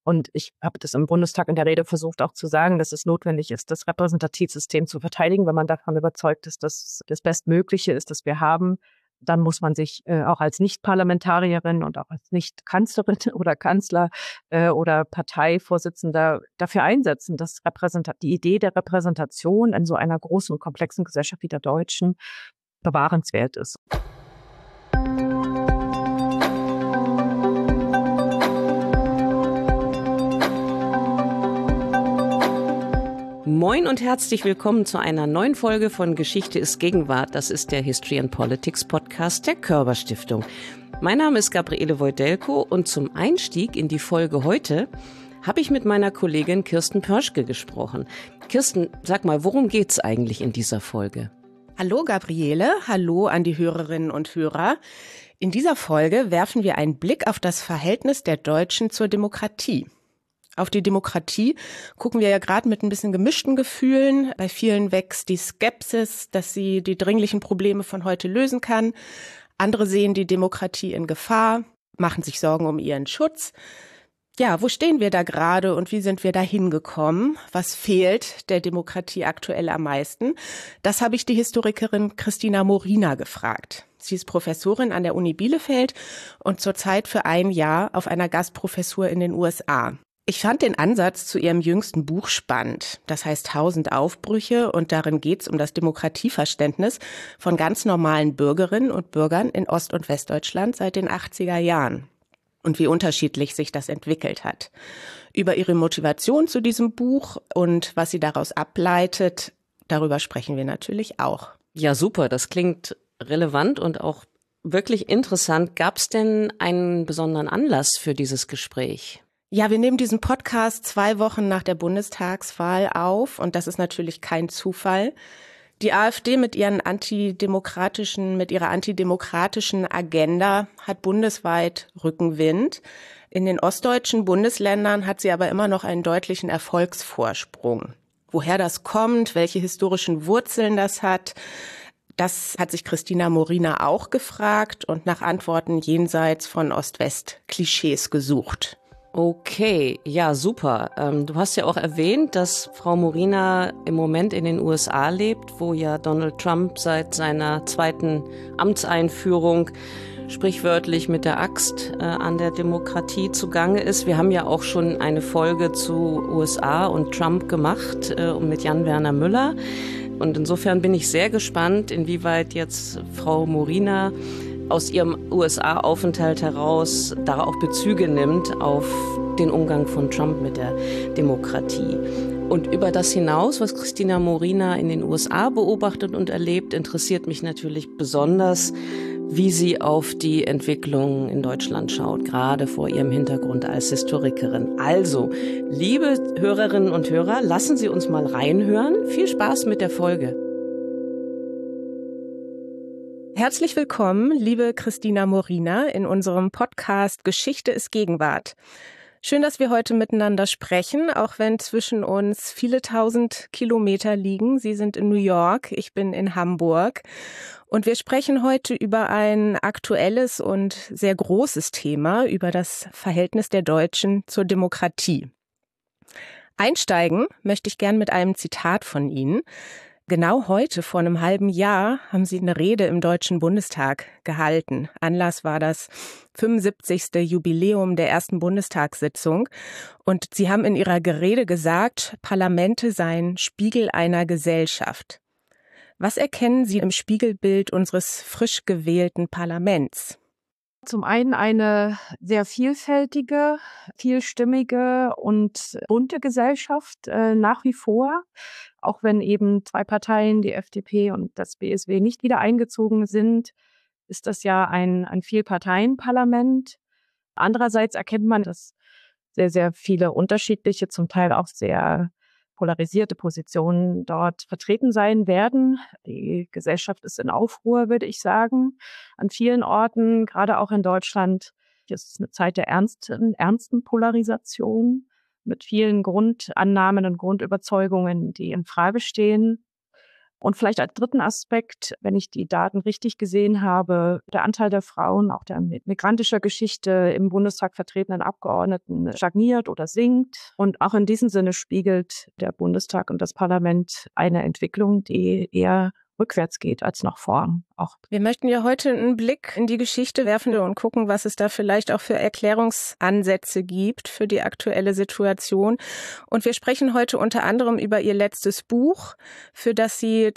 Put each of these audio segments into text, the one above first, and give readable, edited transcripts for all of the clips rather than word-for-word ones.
Und ich habe das im Bundestag in der Rede versucht auch zu sagen, dass es notwendig ist, das Repräsentativsystem zu verteidigen, wenn man davon überzeugt ist, dass das Bestmögliche ist, das wir haben. Dann muss man sich auch als Nicht-Parlamentarierin und auch als Nicht-Kanzlerin oder Kanzler oder Parteivorsitzender dafür einsetzen, dass die Idee der Repräsentation in so einer großen und komplexen Gesellschaft wie der deutschen bewahrenswert ist. Moin und herzlich willkommen zu einer neuen Folge von Geschichte ist Gegenwart. Das ist der History and Politics Podcast der Körber Stiftung. Mein Name ist Gabriele Wojdelko und zum Einstieg in die Folge heute habe ich mit meiner Kollegin Kirsten Pörschke gesprochen. Kirsten, sag mal, worum geht's eigentlich in dieser Folge? Hallo Gabriele, hallo an die Hörerinnen und Hörer. In dieser Folge werfen wir einen Blick auf das Verhältnis der Deutschen zur Demokratie. Auf die Demokratie gucken wir ja gerade mit ein bisschen gemischten Gefühlen. Bei vielen wächst die Skepsis, dass sie die dringlichen Probleme von heute lösen kann. Andere sehen die Demokratie in Gefahr, machen sich Sorgen um ihren Schutz. Ja, wo stehen wir da gerade und wie sind wir da hingekommen? Was fehlt der Demokratie aktuell am meisten? Das habe ich die Historikerin Christina Morina gefragt. Sie ist Professorin an der Uni Bielefeld und zurzeit für ein Jahr auf einer Gastprofessur in den USA. Ich fand den Ansatz zu ihrem jüngsten Buch spannend. Das heißt 1000 Aufbrüche und darin geht es um das Demokratieverständnis von ganz normalen Bürgerinnen und Bürgern in Ost- und Westdeutschland seit den 80er Jahren und wie unterschiedlich sich das entwickelt hat. Über ihre Motivation zu diesem Buch und was sie daraus ableitet, darüber sprechen wir natürlich auch. Ja, super, das klingt relevant und auch wirklich interessant. Gab es denn einen besonderen Anlass für dieses Gespräch? Ja, wir nehmen diesen Podcast 2 Wochen nach der Bundestagswahl auf und das ist natürlich kein Zufall. Die AfD mit ihrer antidemokratischen Agenda hat bundesweit Rückenwind. In den ostdeutschen Bundesländern hat sie aber immer noch einen deutlichen Erfolgsvorsprung. Woher das kommt, welche historischen Wurzeln das hat sich Christina Morina auch gefragt und nach Antworten jenseits von Ost-West-Klischees gesucht. Okay, ja, super. Du hast ja auch erwähnt, dass Frau Morina im Moment in den USA lebt, wo ja Donald Trump seit seiner zweiten Amtseinführung sprichwörtlich mit der Axt an der Demokratie zugange ist. Wir haben ja auch schon eine Folge zu USA und Trump gemacht mit Jan-Werner Müller. Und insofern bin ich sehr gespannt, inwieweit jetzt Frau Morina aus ihrem USA-Aufenthalt heraus da auch Bezüge nimmt auf den Umgang von Trump mit der Demokratie. Und über das hinaus, was Christina Morina in den USA beobachtet und erlebt, interessiert mich natürlich besonders, wie sie auf die Entwicklung in Deutschland schaut, gerade vor ihrem Hintergrund als Historikerin. Also, liebe Hörerinnen und Hörer, lassen Sie uns mal reinhören. Viel Spaß mit der Folge. Herzlich willkommen, liebe Christina Morina, in unserem Podcast Geschichte ist Gegenwart. Schön, dass wir heute miteinander sprechen, auch wenn zwischen uns viele tausend Kilometer liegen. Sie sind in New York, ich bin in Hamburg. Und wir sprechen heute über ein aktuelles und sehr großes Thema, über das Verhältnis der Deutschen zur Demokratie. Einsteigen möchte ich gern mit einem Zitat von Ihnen. Genau heute, vor einem halben Jahr, haben Sie eine Rede im Deutschen Bundestag gehalten. Anlass war das 75. Jubiläum der ersten Bundestagssitzung. Und Sie haben in Ihrer Rede gesagt, Parlamente seien Spiegel einer Gesellschaft. Was erkennen Sie im Spiegelbild unseres frisch gewählten Parlaments? Zum einen eine sehr vielfältige, vielstimmige und bunte Gesellschaft nach wie vor. Auch wenn eben 2 Parteien, die FDP und das BSW, nicht wieder eingezogen sind, ist das ja ein Vielparteienparlament. Andererseits erkennt man, dass sehr, sehr viele unterschiedliche, zum Teil auch sehr polarisierte Positionen dort vertreten sein werden. Die Gesellschaft ist in Aufruhr, würde ich sagen, an vielen Orten, gerade auch in Deutschland. Es ist eine Zeit der ernsten Polarisation mit vielen Grundannahmen und Grundüberzeugungen, die in Frage stehen. Und vielleicht als dritten Aspekt, wenn ich die Daten richtig gesehen habe, der Anteil der Frauen, auch der mit migrantischer Geschichte im Bundestag vertretenen Abgeordneten stagniert oder sinkt. Und auch in diesem Sinne spiegelt der Bundestag und das Parlament eine Entwicklung, die eher rückwärts geht als nach vorn. Auch. Wir möchten ja heute einen Blick in die Geschichte werfen und gucken, was es da vielleicht auch für Erklärungsansätze gibt für die aktuelle Situation. Und wir sprechen heute unter anderem über Ihr letztes Buch, für das Sie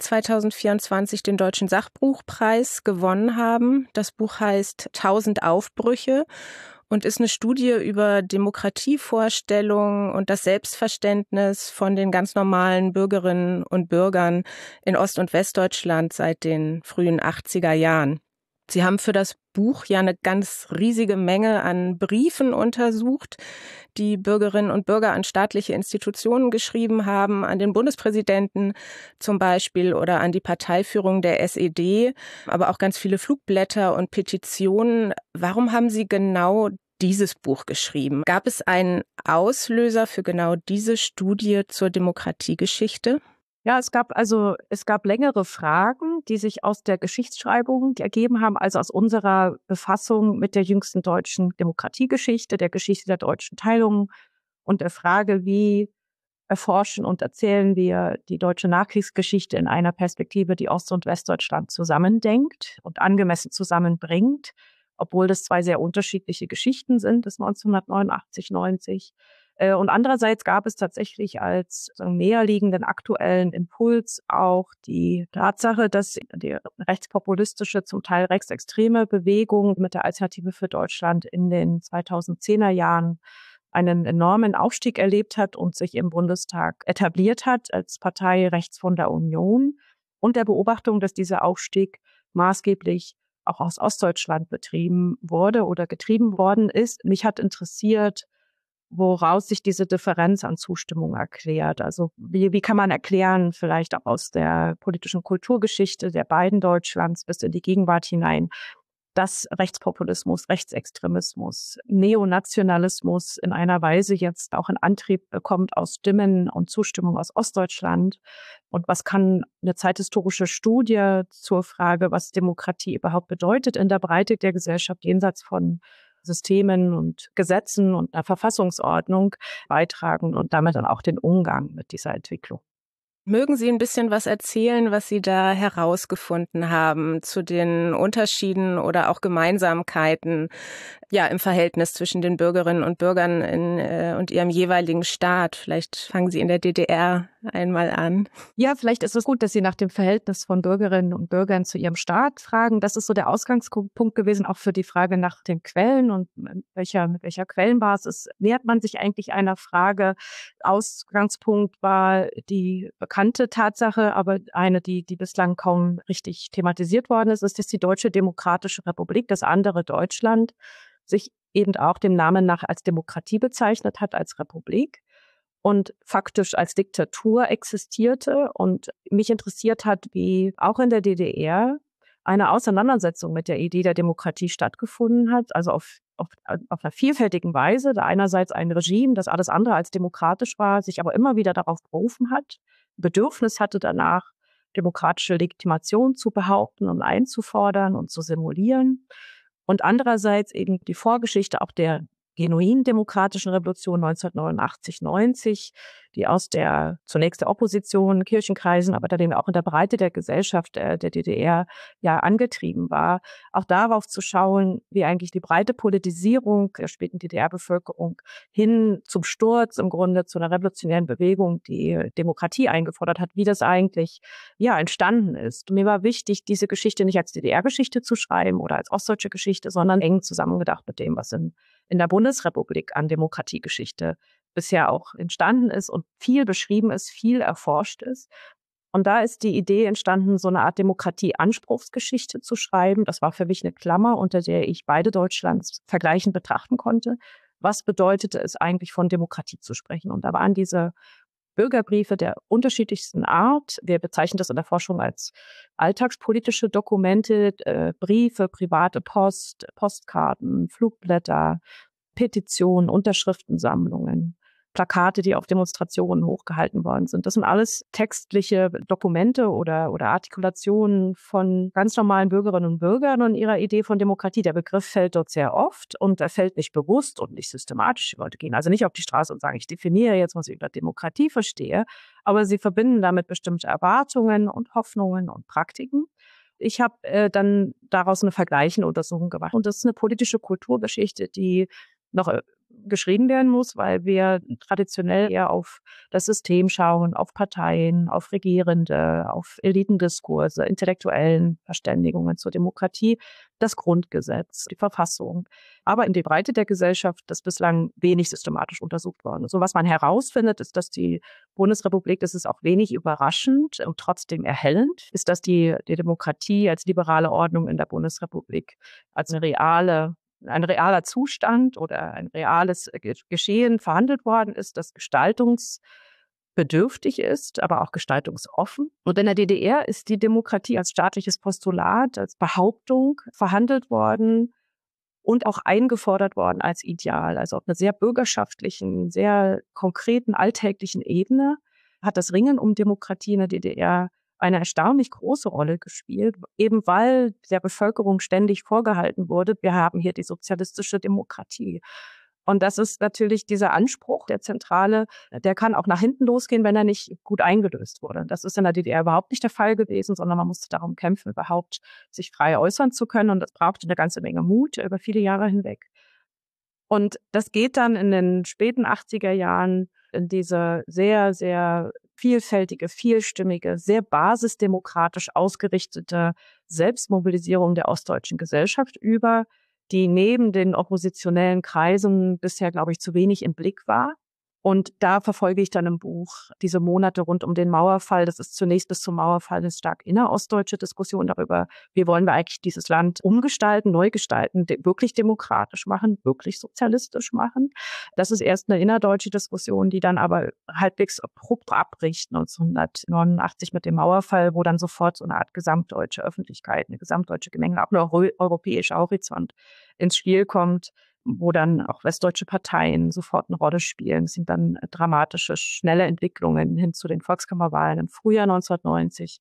2024 den Deutschen Sachbuchpreis gewonnen haben. Das Buch heißt 1000 Aufbrüche und ist eine Studie über Demokratievorstellungen und das Selbstverständnis von den ganz normalen Bürgerinnen und Bürgern in Ost- und Westdeutschland seit den frühen 80er Jahren. Sie haben für das Buch ja eine ganz riesige Menge an Briefen untersucht, die Bürgerinnen und Bürger an staatliche Institutionen geschrieben haben, an den Bundespräsidenten zum Beispiel oder an die Parteiführung der SED, aber auch ganz viele Flugblätter und Petitionen. Warum haben Sie genau dieses Buch geschrieben? Gab es einen Auslöser für genau diese Studie zur Demokratiegeschichte? Ja, es gab längere Fragen, die sich aus der Geschichtsschreibung ergeben haben, also aus unserer Befassung mit der jüngsten deutschen Demokratiegeschichte, der Geschichte der deutschen Teilung und der Frage, wie erforschen und erzählen wir die deutsche Nachkriegsgeschichte in einer Perspektive, die Ost- und Westdeutschland zusammendenkt und angemessen zusammenbringt, obwohl das zwei sehr unterschiedliche Geschichten sind, das 1989, 90. Und andererseits gab es tatsächlich als näherliegenden aktuellen Impuls auch die Tatsache, dass die rechtspopulistische, zum Teil rechtsextreme Bewegung mit der Alternative für Deutschland in den 2010er Jahren einen enormen Aufstieg erlebt hat und sich im Bundestag etabliert hat als Partei rechts von der Union und der Beobachtung, dass dieser Aufstieg maßgeblich auch aus Ostdeutschland betrieben wurde oder getrieben worden ist. Mich hat interessiert, woraus sich diese Differenz an Zustimmung erklärt. Also wie kann man erklären, vielleicht auch aus der politischen Kulturgeschichte der beiden Deutschlands bis in die Gegenwart hinein, dass Rechtspopulismus, Rechtsextremismus, Neonationalismus in einer Weise jetzt auch einen Antrieb bekommt aus Stimmen und Zustimmung aus Ostdeutschland. Und was kann eine zeithistorische Studie zur Frage, was Demokratie überhaupt bedeutet in der Breite der Gesellschaft jenseits von Systemen und Gesetzen und einer Verfassungsordnung beitragen und damit dann auch den Umgang mit dieser Entwicklung. Mögen Sie ein bisschen was erzählen, was Sie da herausgefunden haben zu den Unterschieden oder auch Gemeinsamkeiten, ja, im Verhältnis zwischen den Bürgerinnen und Bürgern und ihrem jeweiligen Staat? Vielleicht fangen Sie in der DDR einmal an. Ja, vielleicht ist es gut, dass Sie nach dem Verhältnis von Bürgerinnen und Bürgern zu ihrem Staat fragen. Das ist so der Ausgangspunkt gewesen, auch für die Frage nach den Quellen und mit welcher Quellenbasis nähert man sich eigentlich einer Frage. Ausgangspunkt war die bekannte Tatsache, aber eine, die bislang kaum richtig thematisiert worden ist, dass die Deutsche Demokratische Republik, das andere Deutschland, sich eben auch dem Namen nach als Demokratie bezeichnet hat, als Republik und faktisch als Diktatur existierte. Und mich interessiert hat, wie auch in der DDR eine Auseinandersetzung mit der Idee der Demokratie stattgefunden hat, also auf einer vielfältigen Weise. Da einerseits ein Regime, das alles andere als demokratisch war, sich aber immer wieder darauf berufen hat, Bedürfnis hatte danach, demokratische Legitimation zu behaupten und einzufordern und zu simulieren. Und andererseits eben die Vorgeschichte auch der genuin demokratischen Revolution 1989, 90, die aus der zunächst der Opposition, Kirchenkreisen, aber dann auch in der Breite der Gesellschaft der DDR ja angetrieben war, auch darauf zu schauen, wie eigentlich die breite Politisierung der späten DDR-Bevölkerung hin zum Sturz im Grunde zu einer revolutionären Bewegung, die Demokratie eingefordert hat, wie das eigentlich ja entstanden ist. Und mir war wichtig, diese Geschichte nicht als DDR-Geschichte zu schreiben oder als ostdeutsche Geschichte, sondern eng zusammengedacht mit dem, was in der Bundesrepublik an Demokratiegeschichte bisher auch entstanden ist und viel beschrieben ist, viel erforscht ist. Und da ist die Idee entstanden, so eine Art Demokratie-Anspruchsgeschichte zu schreiben. Das war für mich eine Klammer, unter der ich beide Deutschlands vergleichend betrachten konnte. Was bedeutete es eigentlich, von Demokratie zu sprechen? Und da waren diese Bürgerbriefe der unterschiedlichsten Art. Wir bezeichnen das in der Forschung als alltagspolitische Dokumente, Briefe, private Post, Postkarten, Flugblätter, Petitionen, Unterschriftensammlungen, Plakate, die auf Demonstrationen hochgehalten worden sind. Das sind alles textliche Dokumente oder Artikulationen von ganz normalen Bürgerinnen und Bürgern und ihrer Idee von Demokratie. Der Begriff fällt dort sehr oft und er fällt nicht bewusst und nicht systematisch. Die Leute gehen also nicht auf die Straße und sagen, ich definiere jetzt, was ich unter Demokratie verstehe, aber sie verbinden damit bestimmte Erwartungen und Hoffnungen und Praktiken. Ich habe dann daraus eine vergleichende Untersuchung gemacht. Und das ist eine politische Kulturgeschichte, die noch geschrieben werden muss, weil wir traditionell eher auf das System schauen, auf Parteien, auf Regierende, auf Elitendiskurse, intellektuellen Verständigungen zur Demokratie, das Grundgesetz, die Verfassung. Aber in der Breite der Gesellschaft das bislang wenig systematisch untersucht worden. So was man herausfindet, ist, dass die Bundesrepublik, das ist auch wenig überraschend und trotzdem erhellend, ist, dass die Demokratie als liberale Ordnung in der Bundesrepublik als ein realer Zustand oder ein reales Geschehen verhandelt worden ist, das gestaltungsbedürftig ist, aber auch gestaltungsoffen. Und in der DDR ist die Demokratie als staatliches Postulat, als Behauptung verhandelt worden und auch eingefordert worden als Ideal. Also auf einer sehr bürgerschaftlichen, sehr konkreten, alltäglichen Ebene hat das Ringen um Demokratie in der DDR eine erstaunlich große Rolle gespielt, eben weil der Bevölkerung ständig vorgehalten wurde, wir haben hier die sozialistische Demokratie. Und das ist natürlich dieser Anspruch, der zentrale, der kann auch nach hinten losgehen, wenn er nicht gut eingelöst wurde. Das ist in der DDR überhaupt nicht der Fall gewesen, sondern man musste darum kämpfen, überhaupt sich frei äußern zu können. Und das brauchte eine ganze Menge Mut über viele Jahre hinweg. Und das geht dann in den späten 80er Jahren in diese sehr, sehr vielfältige, vielstimmige, sehr basisdemokratisch ausgerichtete Selbstmobilisierung der ostdeutschen Gesellschaft über, die neben den oppositionellen Kreisen bisher, glaube ich, zu wenig im Blick war. Und da verfolge ich dann im Buch diese Monate rund um den Mauerfall. Das ist zunächst bis zum Mauerfall eine stark innerostdeutsche Diskussion darüber, wie wollen wir eigentlich dieses Land umgestalten, neu gestalten, wirklich demokratisch machen, wirklich sozialistisch machen. Das ist erst eine innerdeutsche Diskussion, die dann aber halbwegs abrupt abbricht 1989 mit dem Mauerfall, wo dann sofort so eine Art gesamtdeutsche Öffentlichkeit, eine gesamtdeutsche Gemengelage, auch ein europäischer Horizont ins Spiel kommt, wo dann auch westdeutsche Parteien sofort eine Rolle spielen. Es sind dann dramatische, schnelle Entwicklungen hin zu den Volkskammerwahlen im Frühjahr 1990,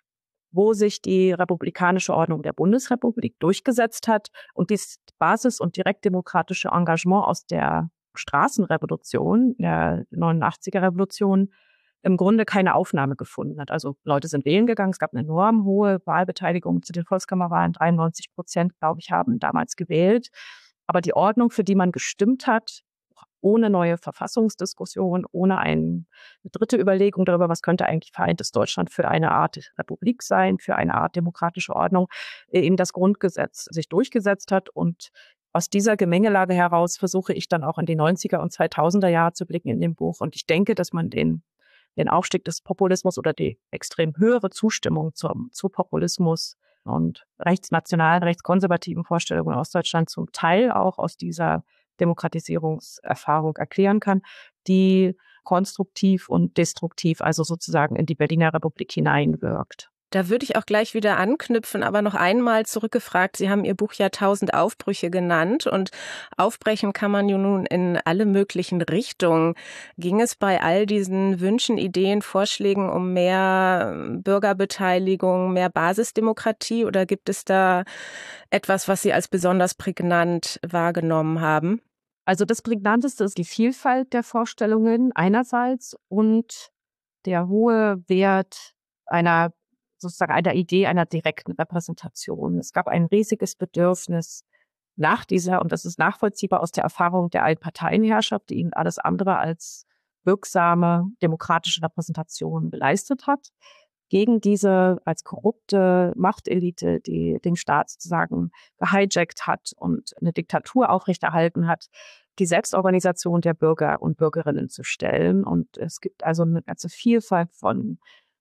wo sich die republikanische Ordnung der Bundesrepublik durchgesetzt hat und das Basis- und direktdemokratische Engagement aus der Straßenrevolution, der 89er-Revolution, im Grunde keine Aufnahme gefunden hat. Also Leute sind wählen gegangen, es gab eine enorm hohe Wahlbeteiligung zu den Volkskammerwahlen, 93%, glaube ich, haben damals gewählt. Aber die Ordnung, für die man gestimmt hat, ohne neue Verfassungsdiskussion, ohne eine dritte Überlegung darüber, was könnte eigentlich vereintes Deutschland für eine Art Republik sein, für eine Art demokratische Ordnung, eben das Grundgesetz sich durchgesetzt hat. Und aus dieser Gemengelage heraus versuche ich dann auch in die 90er und 2000er Jahre zu blicken in dem Buch. Und ich denke, dass man den Aufstieg des Populismus oder die extrem höhere Zustimmung zu Populismus und rechtsnationalen, rechtskonservativen Vorstellungen aus Deutschland zum Teil auch aus dieser Demokratisierungserfahrung erklären kann, die konstruktiv und destruktiv, also sozusagen in die Berliner Republik hineinwirkt. Da würde ich auch gleich wieder anknüpfen, aber noch einmal zurückgefragt. Sie haben Ihr Buch ja 1000 Aufbrüche genannt und aufbrechen kann man ja nun in alle möglichen Richtungen. Ging es bei all diesen Wünschen, Ideen, Vorschlägen um mehr Bürgerbeteiligung, mehr Basisdemokratie oder gibt es da etwas, was Sie als besonders prägnant wahrgenommen haben? Also das Prägnanteste ist die Vielfalt der Vorstellungen einerseits und der hohe Wert einer Idee einer direkten Repräsentation. Es gab ein riesiges Bedürfnis nach dieser, und das ist nachvollziehbar aus der Erfahrung der Einparteienherrschaft, die ihnen alles andere als wirksame demokratische Repräsentation geleistet hat, gegen diese als korrupte Machtelite, die den Staat sozusagen gehijackt hat und eine Diktatur aufrechterhalten hat, die Selbstorganisation der Bürger und Bürgerinnen zu stellen. Und es gibt also eine ganze Vielfalt von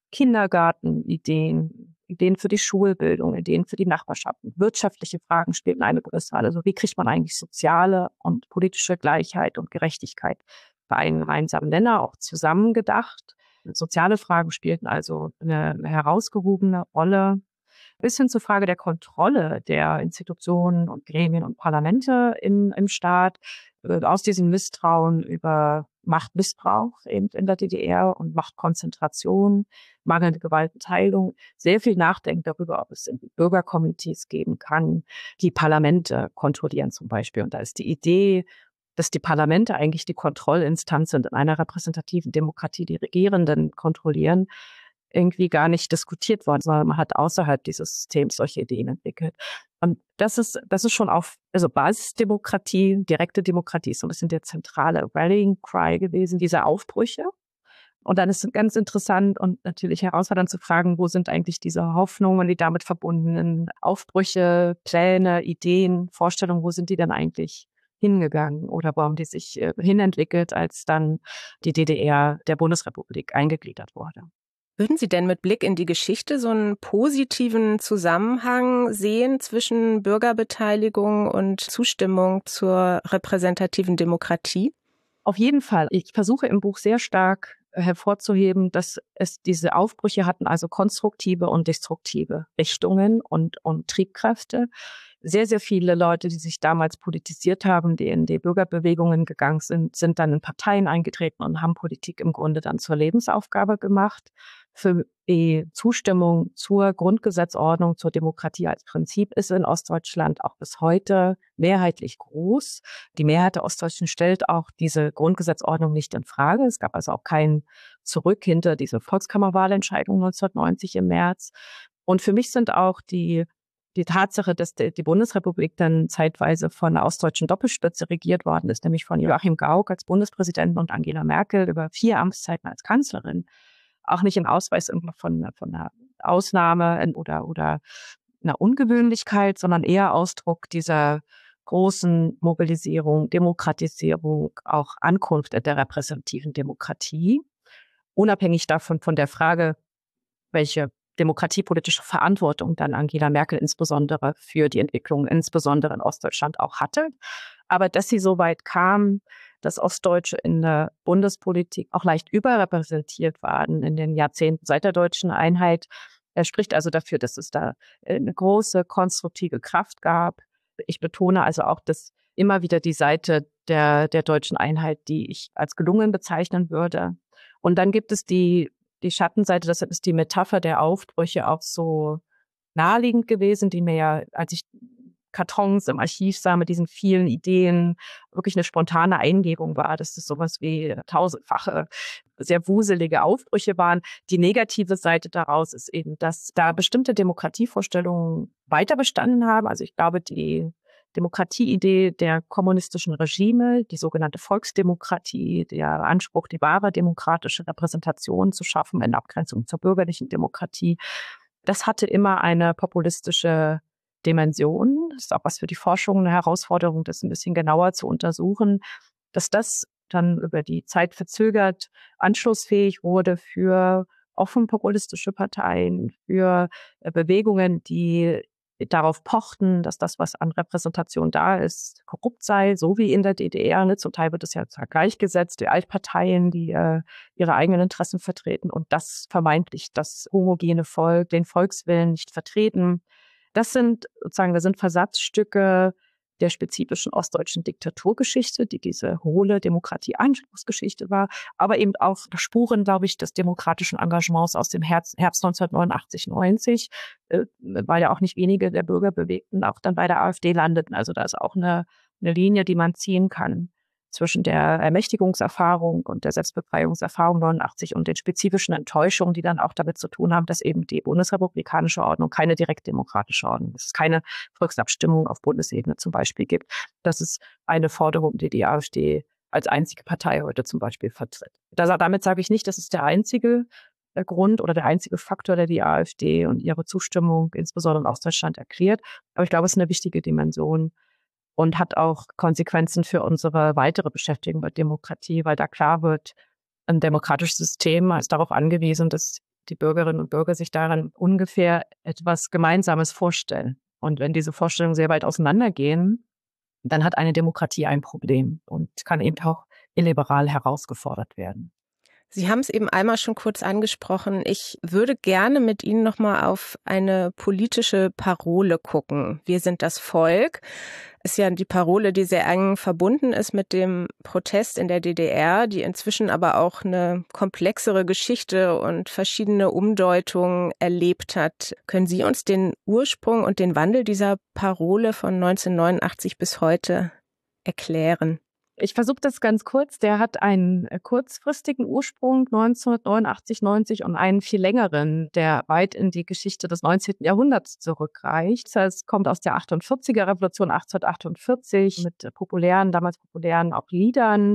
Kindergartenideen, Ideen für die Schulbildung, Ideen für die Nachbarschaften. Wirtschaftliche Fragen spielten eine größere Rolle. Also wie kriegt man eigentlich soziale und politische Gleichheit und Gerechtigkeit bei einem gemeinsamen Nenner auch zusammengedacht? Soziale Fragen spielten also eine herausgehobene Rolle, bis hin zur Frage der Kontrolle der Institutionen und Gremien und Parlamente im Staat, aus diesem Misstrauen über Machtmissbrauch eben in der DDR und Machtkonzentration, mangelnde Gewaltenteilung, sehr viel nachdenkt darüber, ob es Bürgerkomitees geben kann, die Parlamente kontrollieren zum Beispiel. Und da ist die Idee, dass die Parlamente eigentlich die Kontrollinstanz sind in einer repräsentativen Demokratie, die Regierenden kontrollieren, irgendwie gar nicht diskutiert worden, sondern man hat außerhalb dieses Systems solche Ideen entwickelt. Und das ist schon also Basisdemokratie, direkte Demokratie ist so ein bisschen der zentrale Rallying Cry gewesen, diese Aufbrüche. Und dann ist es ganz interessant und natürlich herausfordernd zu fragen, wo sind eigentlich diese Hoffnungen, die damit verbundenen Aufbrüche, Pläne, Ideen, Vorstellungen, wo sind die denn eigentlich hingegangen oder wo haben die sich hinentwickelt, als dann die DDR der Bundesrepublik eingegliedert wurde? Würden Sie denn mit Blick in die Geschichte so einen positiven Zusammenhang sehen zwischen Bürgerbeteiligung und Zustimmung zur repräsentativen Demokratie? Auf jeden Fall. Ich versuche im Buch sehr stark hervorzuheben, dass es diese Aufbrüche hatten, also konstruktive und destruktive Richtungen und Triebkräfte. Sehr, sehr viele Leute, die sich damals politisiert haben, die in die Bürgerbewegungen gegangen sind dann in Parteien eingetreten und haben Politik im Grunde dann zur Lebensaufgabe gemacht. Für die Zustimmung zur Grundgesetzordnung, zur Demokratie als Prinzip ist in Ostdeutschland auch bis heute mehrheitlich groß. Die Mehrheit der Ostdeutschen stellt auch diese Grundgesetzordnung nicht in Frage. Es gab also auch kein Zurück hinter diese Volkskammerwahlentscheidung 1990 im März. Und für mich sind auch die Tatsache, dass die Bundesrepublik dann zeitweise von einer ostdeutschen Doppelspitze regiert worden ist, nämlich von Joachim Gauck als Bundespräsidenten und Angela Merkel über 4 Amtszeiten als Kanzlerin, auch nicht im Ausweis von einer Ausnahme oder einer Ungewöhnlichkeit, sondern eher Ausdruck dieser großen Mobilisierung, Demokratisierung, auch Ankunft der repräsentativen Demokratie, unabhängig davon von der Frage, welche demokratiepolitische Verantwortung dann Angela Merkel insbesondere für die Entwicklung, insbesondere in Ostdeutschland auch hatte. Aber dass sie so weit kam, dass Ostdeutsche in der Bundespolitik auch leicht überrepräsentiert waren in den Jahrzehnten seit der deutschen Einheit, spricht also dafür, dass es da eine große konstruktive Kraft gab. Ich betone also auch, dass immer wieder die Seite der deutschen Einheit, die ich als gelungen bezeichnen würde. Und dann gibt es die Schattenseite, deshalb ist die Metapher der Aufbrüche auch so naheliegend gewesen, die mir ja, als ich Kartons im Archiv sah mit diesen vielen Ideen, wirklich eine spontane Eingebung war, dass das sowas wie tausendfache, sehr wuselige Aufbrüche waren. Die negative Seite daraus ist eben, dass da bestimmte Demokratievorstellungen weiter bestanden haben. Also ich glaube, die Demokratieidee der kommunistischen Regime, die sogenannte Volksdemokratie, der Anspruch, die wahre demokratische Repräsentation zu schaffen in Abgrenzung zur bürgerlichen Demokratie, das hatte immer eine populistische Dimension. Das ist auch was für die Forschung eine Herausforderung, das ein bisschen genauer zu untersuchen, dass das dann über die Zeit verzögert anschlussfähig wurde für offen populistische Parteien, für Bewegungen, die darauf pochten, dass das, was an Repräsentation da ist, korrupt sei, so wie in der DDR. Ne? Zum Teil wird es ja gleichgesetzt, die Altparteien, die ihre eigenen Interessen vertreten und das vermeintlich das homogene Volk, den Volkswillen nicht vertreten. Das sind Versatzstücke der spezifischen ostdeutschen Diktaturgeschichte, die diese hohle Demokratie-Anspruchsgeschichte war, aber eben auch Spuren, glaube ich, des demokratischen Engagements aus dem Herbst 1989, 90, weil ja auch nicht wenige der Bürgerbewegten auch dann bei der AfD landeten. Also da ist auch eine Linie, die man ziehen kann zwischen der Ermächtigungserfahrung und der Selbstbefreiungserfahrung 89 und den spezifischen Enttäuschungen, die dann auch damit zu tun haben, dass eben die bundesrepublikanische Ordnung keine direktdemokratische Ordnung ist, es keine Volksabstimmung auf Bundesebene zum Beispiel gibt. Das ist eine Forderung, die die AfD als einzige Partei heute zum Beispiel vertritt. Damit sage ich nicht, das ist der einzige Grund oder der einzige Faktor, der die AfD und ihre Zustimmung insbesondere in Ostdeutschland erklärt. Aber ich glaube, es ist eine wichtige Dimension und hat auch Konsequenzen für unsere weitere Beschäftigung mit Demokratie, weil da klar wird, ein demokratisches System ist darauf angewiesen, dass die Bürgerinnen und Bürger sich daran ungefähr etwas Gemeinsames vorstellen. Und wenn diese Vorstellungen sehr weit auseinandergehen, dann hat eine Demokratie ein Problem und kann eben auch illiberal herausgefordert werden. Sie haben es eben einmal schon kurz angesprochen. Ich würde gerne mit Ihnen nochmal auf eine politische Parole gucken. Wir sind das Volk. Ist ja die Parole, die sehr eng verbunden ist mit dem Protest in der DDR, die inzwischen aber auch eine komplexere Geschichte und verschiedene Umdeutungen erlebt hat. Können Sie uns den Ursprung und den Wandel dieser Parole von 1989 bis heute erklären? Ich versuche das ganz kurz. Der hat einen kurzfristigen Ursprung 1989, 90 und einen viel längeren, der weit in die Geschichte des 19. Jahrhunderts zurückreicht. Das heißt, es kommt aus der 48er Revolution 1848 mit damals populären auch Liedern,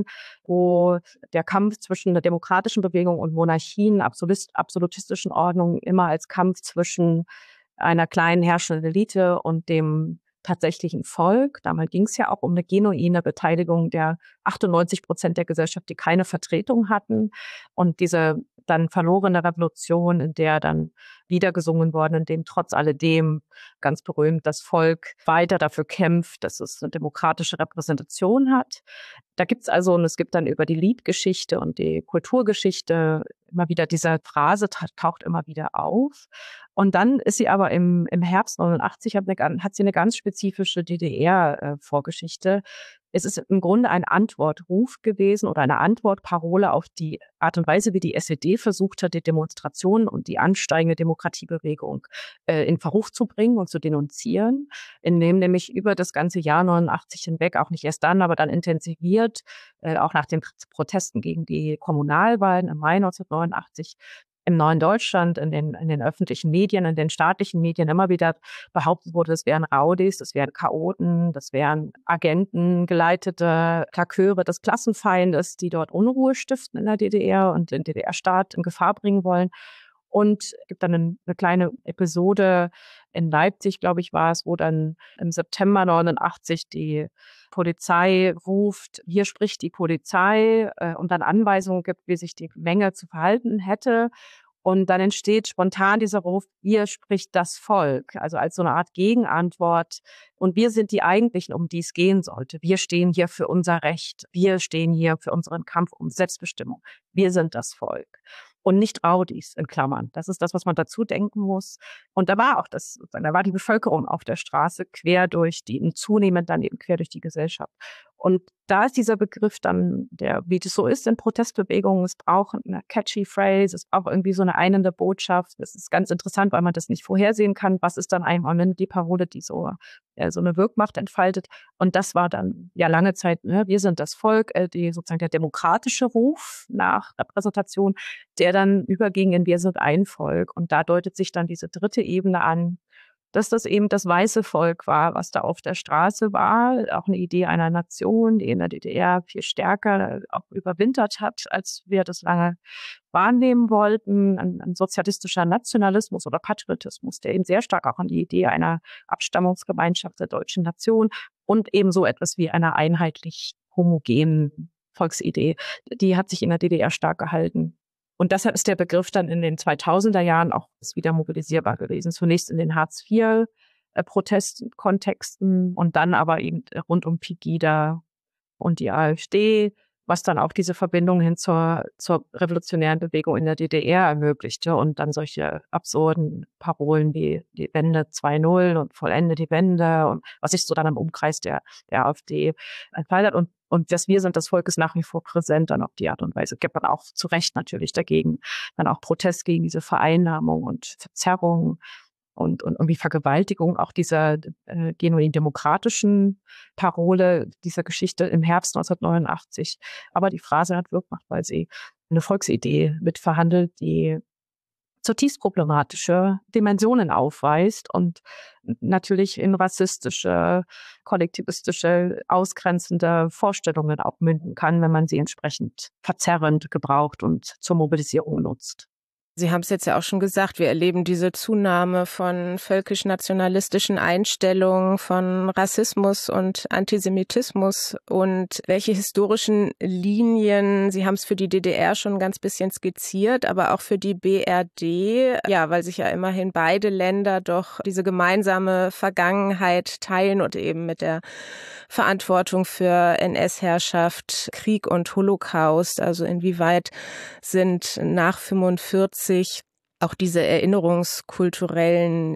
wo der Kampf zwischen der demokratischen Bewegung und Monarchien, absolutistischen Ordnungen immer als Kampf zwischen einer kleinen herrschenden Elite und dem tatsächlichen Volk. Damals ging es ja auch um eine genuine Beteiligung der 98% der Gesellschaft, die keine Vertretung hatten. Und diese dann verlorene Revolution, in der dann Lieder gesungen worden, in dem trotz alledem ganz berühmt das Volk weiter dafür kämpft, dass es eine demokratische Repräsentation hat. Da gibt's also, und es gibt dann über die Liedgeschichte und die Kulturgeschichte immer wieder diese Phrase taucht immer wieder auf. Und dann ist sie aber im Herbst 89 hat sie eine ganz spezifische DDR-Vorgeschichte. Es ist im Grunde ein Antwortruf gewesen oder eine Antwortparole auf die Art und Weise, wie die SED versucht hat, die Demonstrationen und die ansteigende Demokratiebewegung in Verruf zu bringen und zu denunzieren, indem nämlich über das ganze Jahr 89 hinweg, auch nicht erst dann, aber dann intensiviert, auch nach den Protesten gegen die Kommunalwahlen im Mai 1989, im neuen Deutschland, in den öffentlichen Medien, in den staatlichen Medien immer wieder behauptet wurde, das wären Raudis, das wären Chaoten, das wären agentengeleitete Klaköre des Klassenfeindes, die dort Unruhe stiften in der DDR und den DDR-Staat in Gefahr bringen wollen. Und es gibt dann eine kleine Episode in Leipzig, glaube ich, war es, wo dann im September 89 die Polizei ruft, hier spricht die Polizei, und dann Anweisungen gibt, wie sich die Menge zu verhalten hätte. Und dann entsteht spontan dieser Ruf, hier spricht das Volk, also als so eine Art Gegenantwort. Und wir sind die Eigentlichen, um die es gehen sollte. Wir stehen hier für unser Recht. Wir stehen hier für unseren Kampf um Selbstbestimmung. Wir sind das Volk. Und nicht Raudis, in Klammern. Das ist das, was man dazu denken muss. Und da war die Bevölkerung auf der Straße zunehmend dann eben quer durch die Gesellschaft. Und da ist dieser Begriff dann, wie das so ist in Protestbewegungen, es braucht eine catchy Phrase, es braucht irgendwie so eine einende Botschaft. Das ist ganz interessant, weil man das nicht vorhersehen kann. Was ist dann einmal die Parole, die so eine Wirkmacht entfaltet? Und das war dann ja lange Zeit, wir sind das Volk, sozusagen der demokratische Ruf nach Repräsentation, der dann überging in wir sind ein Volk. Und da deutet sich dann diese dritte Ebene an, dass das eben das weiße Volk war, was da auf der Straße war. Auch eine Idee einer Nation, die in der DDR viel stärker auch überwintert hat, als wir das lange wahrnehmen wollten. Ein sozialistischer Nationalismus oder Patriotismus, der eben sehr stark auch an die Idee einer Abstammungsgemeinschaft der deutschen Nation und eben so etwas wie einer einheitlich homogenen Volksidee, die hat sich in der DDR stark gehalten. Und deshalb ist der Begriff dann in den 2000er Jahren auch wieder mobilisierbar gewesen. Zunächst in den Hartz-IV-Protestkontexten und dann aber eben rund um Pegida und die AfD, was dann auch diese Verbindung hin zur revolutionären Bewegung in der DDR ermöglichte und dann solche absurden Parolen wie die Wende 2.0 und vollende die Wende und was sich so dann im Umkreis der AfD entfaltet. Und das Wir sind das Volk ist nach wie vor präsent dann auf die Art und Weise. Gibt man auch zu Recht natürlich dagegen, dann auch Protest gegen diese Vereinnahmung und Verzerrung und irgendwie Vergewaltigung auch dieser genuin demokratischen Parole dieser Geschichte im Herbst 1989. Aber die Phrase hat Wirkmacht, weil sie eine Volksidee mitverhandelt, die zutiefst problematische Dimensionen aufweist und natürlich in rassistische, kollektivistische, ausgrenzende Vorstellungen auch münden kann, wenn man sie entsprechend verzerrend gebraucht und zur Mobilisierung nutzt. Sie haben es jetzt ja auch schon gesagt, wir erleben diese Zunahme von völkisch-nationalistischen Einstellungen, von Rassismus und Antisemitismus. Und welche historischen Linien, Sie haben es für die DDR schon ein ganz bisschen skizziert, aber auch für die BRD, ja, weil sich ja immerhin beide Länder doch diese gemeinsame Vergangenheit teilen und eben mit der Verantwortung für NS-Herrschaft, Krieg und Holocaust. Also inwieweit sind nach 45 auch diese erinnerungskulturellen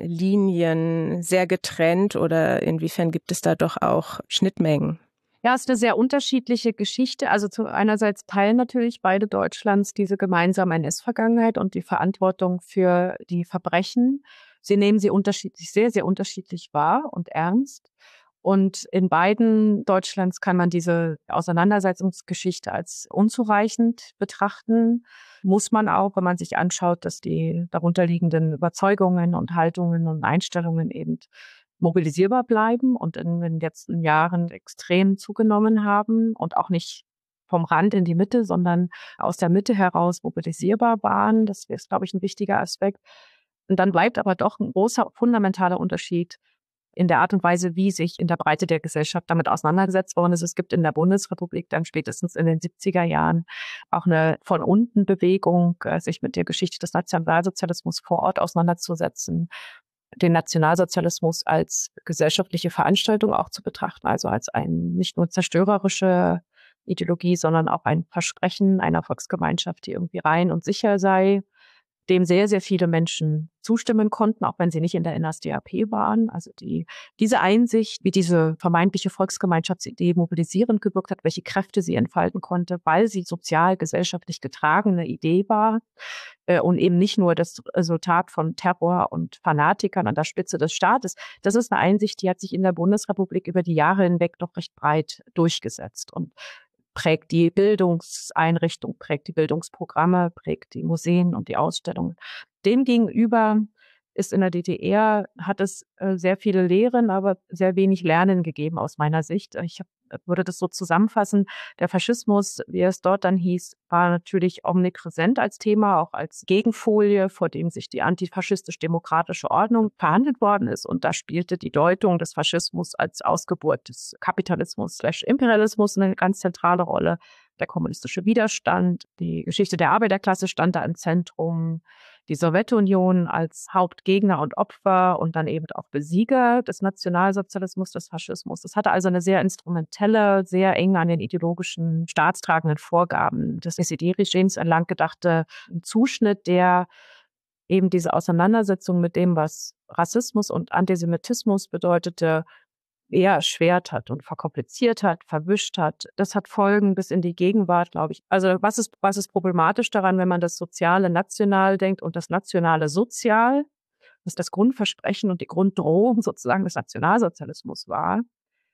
Linien sehr getrennt oder inwiefern gibt es da doch auch Schnittmengen? Ja, es ist eine sehr unterschiedliche Geschichte. Also einerseits teilen natürlich beide Deutschlands diese gemeinsame NS-Vergangenheit und die Verantwortung für die Verbrechen. Sie nehmen sie unterschiedlich, sehr, sehr unterschiedlich wahr und ernst. Und in beiden Deutschlands kann man diese Auseinandersetzungsgeschichte als unzureichend betrachten. Muss man auch, wenn man sich anschaut, dass die darunterliegenden Überzeugungen und Haltungen und Einstellungen eben mobilisierbar bleiben und in den letzten Jahren extrem zugenommen haben und auch nicht vom Rand in die Mitte, sondern aus der Mitte heraus mobilisierbar waren. Das ist, glaube ich, ein wichtiger Aspekt. Und dann bleibt aber doch ein großer, fundamentaler Unterschied in der Art und Weise, wie sich in der Breite der Gesellschaft damit auseinandergesetzt worden ist. Es gibt in der Bundesrepublik dann spätestens in den 70er Jahren auch eine von unten Bewegung, sich mit der Geschichte des Nationalsozialismus vor Ort auseinanderzusetzen, den Nationalsozialismus als gesellschaftliche Veranstaltung auch zu betrachten, also als ein nicht nur zerstörerische Ideologie, sondern auch ein Versprechen einer Volksgemeinschaft, die irgendwie rein und sicher sei, dem sehr, sehr viele Menschen zustimmen konnten, auch wenn sie nicht in der NSDAP waren. Also diese Einsicht, wie diese vermeintliche Volksgemeinschaftsidee mobilisierend gewirkt hat, welche Kräfte sie entfalten konnte, weil sie sozial, gesellschaftlich getragene Idee war und eben nicht nur das Resultat von Terror und Fanatikern an der Spitze des Staates. Das ist eine Einsicht, die hat sich in der Bundesrepublik über die Jahre hinweg doch recht breit durchgesetzt und prägt die Bildungseinrichtung, prägt die Bildungsprogramme, prägt die Museen und die Ausstellungen. Demgegenüber ist in der DDR, hat es sehr viele Lehren, aber sehr wenig Lernen gegeben aus meiner Sicht. Würde das so zusammenfassen. Der Faschismus, wie es dort dann hieß, war natürlich omnipräsent als Thema, auch als Gegenfolie, vor dem sich die antifaschistisch-demokratische Ordnung verhandelt worden ist. Und da spielte die Deutung des Faschismus als Ausgeburt des Kapitalismus/Imperialismus eine ganz zentrale Rolle. Der kommunistische Widerstand, die Geschichte der Arbeiterklasse stand da im Zentrum, die Sowjetunion als Hauptgegner und Opfer und dann eben auch Besieger des Nationalsozialismus, des Faschismus. Das hatte also eine sehr instrumentelle, sehr eng an den ideologischen, staatstragenden Vorgaben des SED-Regimes entlang gedachte Zuschnitt, der eben diese Auseinandersetzung mit dem, was Rassismus und Antisemitismus bedeutete, eher erschwert hat und verkompliziert hat, verwischt hat. Das hat Folgen bis in die Gegenwart, glaube ich. Also was ist problematisch daran, wenn man das Soziale national denkt und das Nationale sozial, was das Grundversprechen und die Grunddrohung sozusagen des Nationalsozialismus war?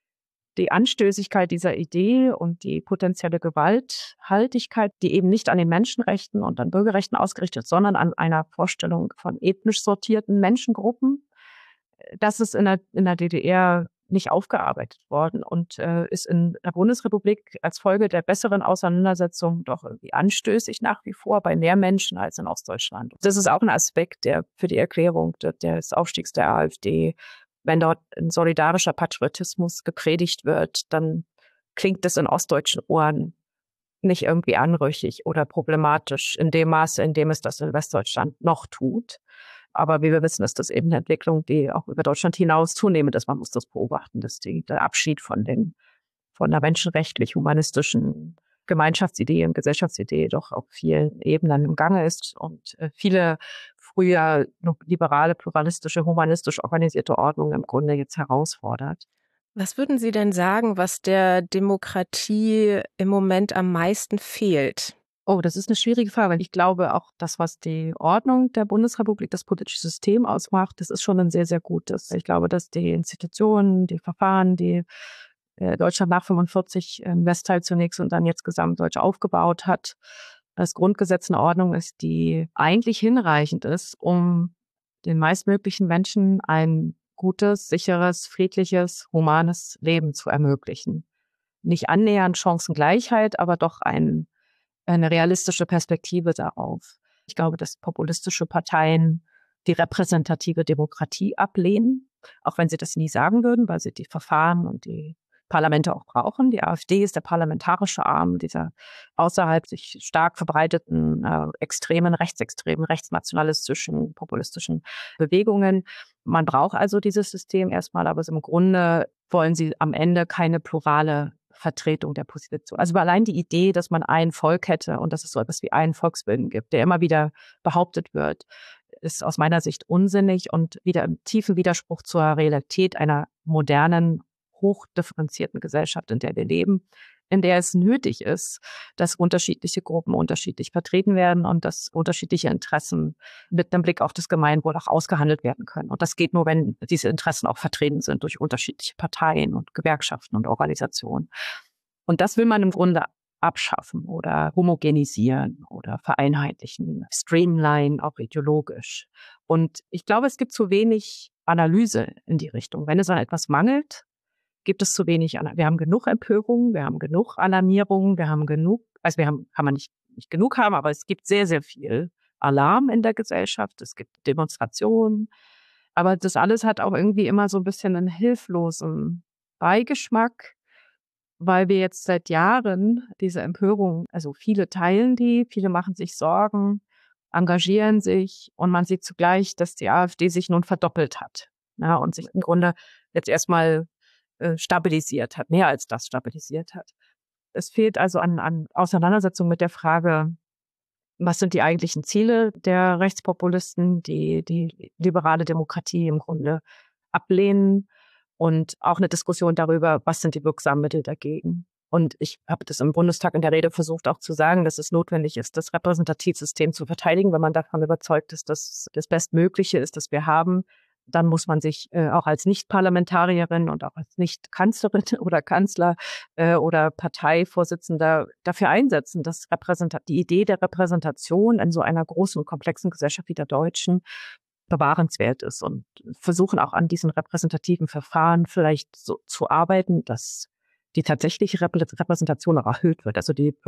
Die Anstößigkeit dieser Idee und die potenzielle Gewalthaltigkeit, die eben nicht an den Menschenrechten und an Bürgerrechten ausgerichtet ist, sondern an einer Vorstellung von ethnisch sortierten Menschengruppen, das ist in der DDR nicht aufgearbeitet worden und ist in der Bundesrepublik als Folge der besseren Auseinandersetzung doch irgendwie anstößig nach wie vor bei mehr Menschen als in Ostdeutschland. Das ist auch ein Aspekt, der für die Erklärung des Aufstiegs der AfD, wenn dort ein solidarischer Patriotismus gepredigt wird, dann klingt das in ostdeutschen Ohren nicht irgendwie anrüchig oder problematisch in dem Maße, in dem es das in Westdeutschland noch tut. Aber wie wir wissen, ist das eben eine Entwicklung, die auch über Deutschland hinaus zunehmend ist. Man muss das beobachten, dass der Abschied von der menschenrechtlich-humanistischen Gemeinschaftsidee und Gesellschaftsidee doch auf vielen Ebenen im Gange ist und viele früher liberale, pluralistische, humanistisch organisierte Ordnungen im Grunde jetzt herausfordert. Was würden Sie denn sagen, was der Demokratie im Moment am meisten fehlt? Oh, das ist eine schwierige Frage. Ich glaube auch, das, was die Ordnung der Bundesrepublik, das politische System ausmacht, das ist schon ein sehr, sehr gutes. Ich glaube, dass die Institutionen, die Verfahren, die Deutschland nach 45 im Westteil zunächst und dann jetzt gesamtdeutsch aufgebaut hat, das Grundgesetz eine Ordnung ist, die eigentlich hinreichend ist, um den meistmöglichen Menschen ein gutes, sicheres, friedliches, humanes Leben zu ermöglichen. Nicht annähernd Chancengleichheit, aber doch eine realistische Perspektive darauf. Ich glaube, dass populistische Parteien die repräsentative Demokratie ablehnen, auch wenn sie das nie sagen würden, weil sie die Verfahren und die Parlamente auch brauchen. Die AfD ist der parlamentarische Arm dieser außerhalb sich stark verbreiteten extremen, rechtsextremen, rechtsnationalistischen, populistischen Bewegungen. Man braucht also dieses System erstmal, aber im Grunde wollen sie am Ende keine plurale Vertretung der Position. Also allein die Idee, dass man ein Volk hätte und dass es so etwas wie einen Volkswillen gibt, der immer wieder behauptet wird, ist aus meiner Sicht unsinnig und wieder im tiefen Widerspruch zur Realität einer modernen, hochdifferenzierten Gesellschaft, in der wir leben, in der es nötig ist, dass unterschiedliche Gruppen unterschiedlich vertreten werden und dass unterschiedliche Interessen mit einem Blick auf das Gemeinwohl auch ausgehandelt werden können. Und das geht nur, wenn diese Interessen auch vertreten sind durch unterschiedliche Parteien und Gewerkschaften und Organisationen. Und das will man im Grunde abschaffen oder homogenisieren oder vereinheitlichen, streamline, auch ideologisch. Und ich glaube, es gibt zu wenig Analyse in die Richtung. Wenn es an etwas mangelt, gibt es zu wenig. Wir haben genug Empörung, wir haben genug Alarmierung, wir haben genug, also kann man nicht genug haben, aber es gibt sehr, sehr viel Alarm in der Gesellschaft, es gibt Demonstrationen. Aber das alles hat auch irgendwie immer so ein bisschen einen hilflosen Beigeschmack, weil wir jetzt seit Jahren diese Empörung, also viele teilen die, viele machen sich Sorgen, engagieren sich und man sieht zugleich, dass die AfD sich nun verdoppelt hat, ja, und sich im Grunde jetzt erstmal stabilisiert hat, mehr als das stabilisiert hat. Es fehlt also an Auseinandersetzung mit der Frage, was sind die eigentlichen Ziele der Rechtspopulisten, die liberale Demokratie im Grunde ablehnen und auch eine Diskussion darüber, was sind die wirksamen Mittel dagegen. Und ich habe das im Bundestag in der Rede versucht auch zu sagen, dass es notwendig ist, das Repräsentativsystem zu verteidigen, wenn man davon überzeugt ist, dass das Bestmögliche ist, das wir haben. Dann muss man sich auch als Nicht-Parlamentarierin und auch als Nicht-Kanzlerin oder Kanzler oder Parteivorsitzender dafür einsetzen, dass die Idee der Repräsentation in so einer großen und komplexen Gesellschaft wie der deutschen bewahrenswert ist und versuchen auch an diesen repräsentativen Verfahren vielleicht so zu arbeiten, dass die tatsächliche Repräsentation auch erhöht wird, also die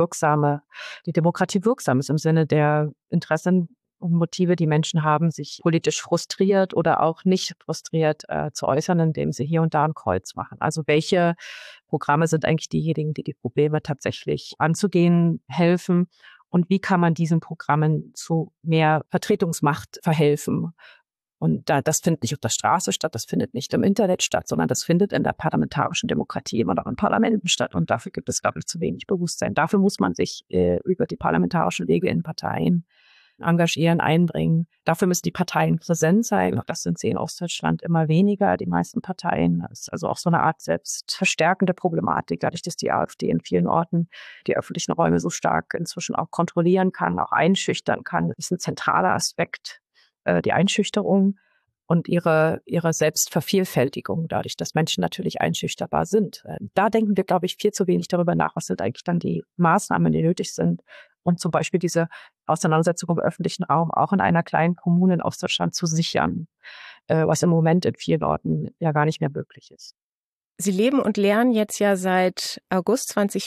Demokratie wirksam ist im Sinne der Interessen und Motive, die Menschen haben, sich politisch frustriert oder auch nicht frustriert zu äußern, indem sie hier und da ein Kreuz machen. Also welche Programme sind eigentlich diejenigen, die die Probleme tatsächlich anzugehen helfen? Und wie kann man diesen Programmen zu mehr Vertretungsmacht verhelfen? Und das findet nicht auf der Straße statt, das findet nicht im Internet statt, sondern das findet in der parlamentarischen Demokratie immer noch in Parlamenten statt. Und dafür gibt es, glaube ich, zu wenig Bewusstsein. Dafür muss man sich über die parlamentarischen Wege in Parteien engagieren, einbringen. Dafür müssen die Parteien präsent sein. Das sind sie in Ostdeutschland immer weniger, die meisten Parteien. Das ist also auch so eine Art selbstverstärkende Problematik, dadurch, dass die AfD in vielen Orten die öffentlichen Räume so stark inzwischen auch kontrollieren kann, auch einschüchtern kann. Das ist ein zentraler Aspekt, die Einschüchterung und ihre Selbstvervielfältigung, dadurch, dass Menschen natürlich einschüchterbar sind. Da denken wir, glaube ich, viel zu wenig darüber nach, was sind eigentlich dann die Maßnahmen, die nötig sind, und zum Beispiel diese Auseinandersetzung im öffentlichen Raum auch in einer kleinen Kommune in Ostdeutschland zu sichern, was im Moment in vielen Orten ja gar nicht mehr möglich ist. Sie leben und lernen jetzt ja seit August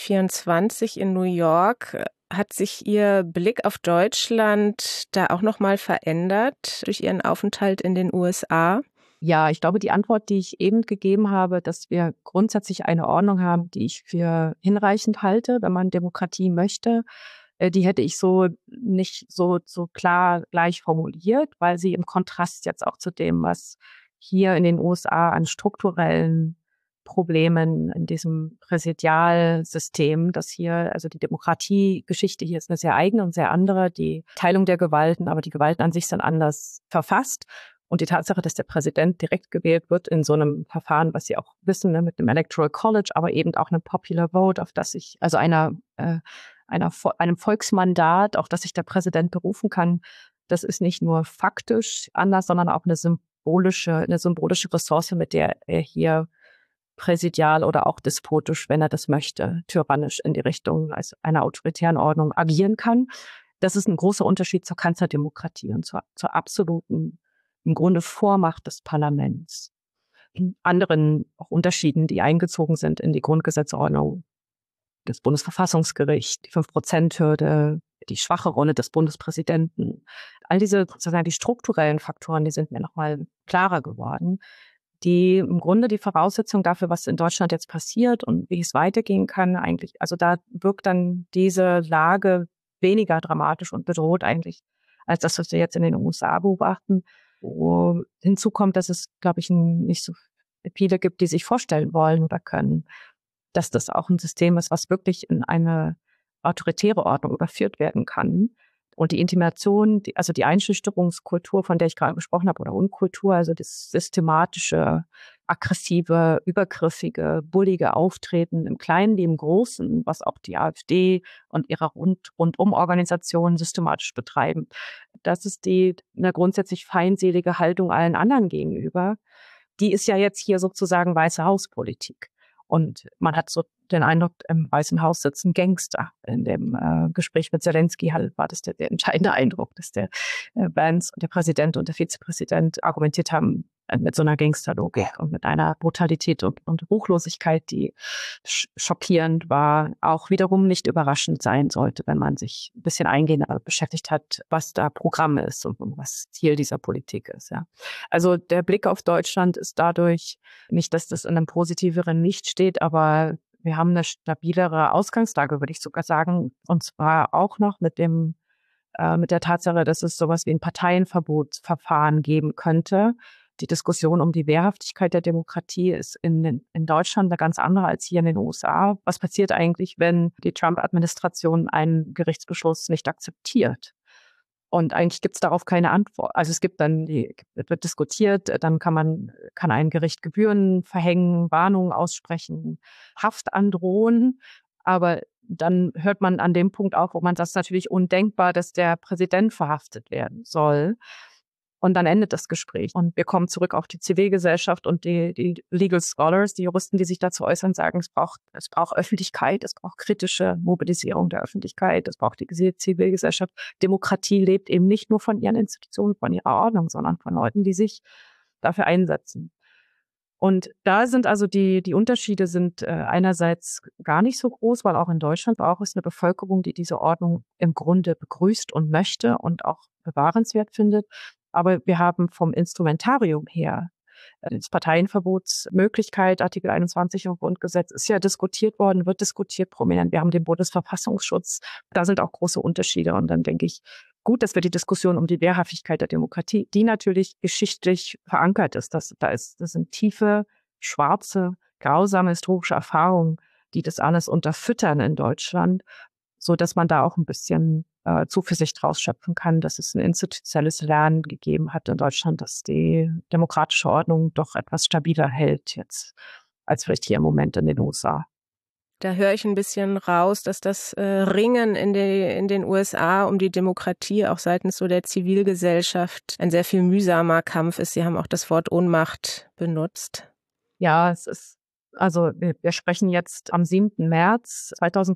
2024 in New York. Hat sich Ihr Blick auf Deutschland da auch nochmal verändert durch Ihren Aufenthalt in den USA? Ja, ich glaube, die Antwort, die ich eben gegeben habe, dass wir grundsätzlich eine Ordnung haben, die ich für hinreichend halte, wenn man Demokratie möchte, die hätte ich so nicht so klar gleich formuliert, weil sie im Kontrast jetzt auch zu dem, was hier in den USA an strukturellen Problemen in diesem Präsidialsystem, das hier, also die Demokratiegeschichte hier ist eine sehr eigene und sehr andere, die Teilung der Gewalten, aber die Gewalten an sich sind anders verfasst. Und die Tatsache, dass der Präsident direkt gewählt wird in so einem Verfahren, was Sie auch wissen, ne, mit dem Electoral College, aber eben auch einem Popular Vote, auf das sich, also einem Volksmandat, auf das sich der Präsident berufen kann, das ist nicht nur faktisch anders, sondern auch eine symbolische Ressource, mit der er hier präsidial oder auch despotisch, wenn er das möchte, tyrannisch in die Richtung als einer autoritären Ordnung agieren kann. Das ist ein großer Unterschied zur Kanzlerdemokratie und zur absoluten, im Grunde, Vormacht des Parlaments. In anderen auch Unterschieden, die eingezogen sind in die Grundgesetzordnung, das Bundesverfassungsgericht, die 5%-Hürde, die schwache Rolle des Bundespräsidenten. All diese sozusagen die strukturellen Faktoren, die sind mir nochmal klarer geworden, die im Grunde die Voraussetzung dafür, was in Deutschland jetzt passiert und wie es weitergehen kann, eigentlich, also da wirkt dann diese Lage weniger dramatisch und bedroht eigentlich, als das, was wir jetzt in den USA beobachten. Wo hinzu kommt, dass es, glaube ich, nicht so viele gibt, die sich vorstellen wollen oder können, dass das auch ein System ist, was wirklich in eine autoritäre Ordnung überführt werden kann. Und die Intimidation, also die Einschüchterungskultur, von der ich gerade gesprochen habe, oder Unkultur, also das systematische, aggressive, übergriffige, bullige Auftreten im Kleinen wie im Großen, was auch die AfD und ihre Rundum-Organisationen systematisch betreiben. Das ist eine grundsätzlich feindselige Haltung allen anderen gegenüber. Die ist ja jetzt hier sozusagen Weiße Hauspolitik. Und man hat so den Eindruck, im Weißen Haus sitzen Gangster. In dem Gespräch mit Zelensky war das der entscheidende Eindruck, dass der Vance und der Präsident und der Vizepräsident argumentiert haben mit so einer Gangsterlogik und mit einer Brutalität und Ruchlosigkeit, die schockierend war, auch wiederum nicht überraschend sein sollte, wenn man sich ein bisschen eingehender beschäftigt hat, was da Programm ist und was Ziel dieser Politik ist. Ja. Also der Blick auf Deutschland ist dadurch nicht, dass das in einem positiveren Licht steht, aber wir haben eine stabilere Ausgangslage, würde ich sogar sagen, und zwar auch noch mit der Tatsache, dass es sowas wie ein Parteienverbotsverfahren geben könnte. Die Diskussion um die Wehrhaftigkeit der Demokratie ist in Deutschland eine ganz andere als hier in den USA. Was passiert eigentlich, wenn die Trump-Administration einen Gerichtsbeschluss nicht akzeptiert? Und eigentlich gibt es darauf keine Antwort. Also es gibt dann, wird diskutiert, dann kann ein Gericht Gebühren verhängen, Warnungen aussprechen, Haft androhen. Aber dann hört man an dem Punkt auf, wo man sagt, es ist natürlich undenkbar, dass der Präsident verhaftet werden soll. Und dann endet das Gespräch. Und wir kommen zurück auf die Zivilgesellschaft und die Legal Scholars, die Juristen, die sich dazu äußern, sagen, es braucht Öffentlichkeit, es braucht kritische Mobilisierung der Öffentlichkeit, es braucht die Zivilgesellschaft. Demokratie lebt eben nicht nur von ihren Institutionen, von ihrer Ordnung, sondern von Leuten, die sich dafür einsetzen. Und da sind also die Unterschiede sind einerseits gar nicht so groß, weil auch in Deutschland braucht es eine Bevölkerung, die diese Ordnung im Grunde begrüßt und möchte und auch bewahrenswert findet. Aber wir haben vom Instrumentarium her, das Parteienverbotsmöglichkeit, Artikel 21 im Grundgesetz, ist ja diskutiert worden, wird diskutiert prominent. Wir haben den Bundesverfassungsschutz. Da sind auch große Unterschiede. Und dann denke ich, gut, dass wir die Diskussion um die Wehrhaftigkeit der Demokratie, die natürlich geschichtlich verankert ist. Das sind tiefe, schwarze, grausame historische Erfahrungen, die das alles unterfüttern in Deutschland, so dass man da auch ein bisschen Zuversicht rausschöpfen kann, dass es ein institutionelles Lernen gegeben hat in Deutschland, dass die demokratische Ordnung doch etwas stabiler hält jetzt als vielleicht hier im Moment in den USA. Da höre ich ein bisschen raus, dass das Ringen in den USA um die Demokratie auch seitens so der Zivilgesellschaft ein sehr viel mühsamer Kampf ist. Sie haben auch das Wort Ohnmacht benutzt. Ja, also wir sprechen jetzt am 7. März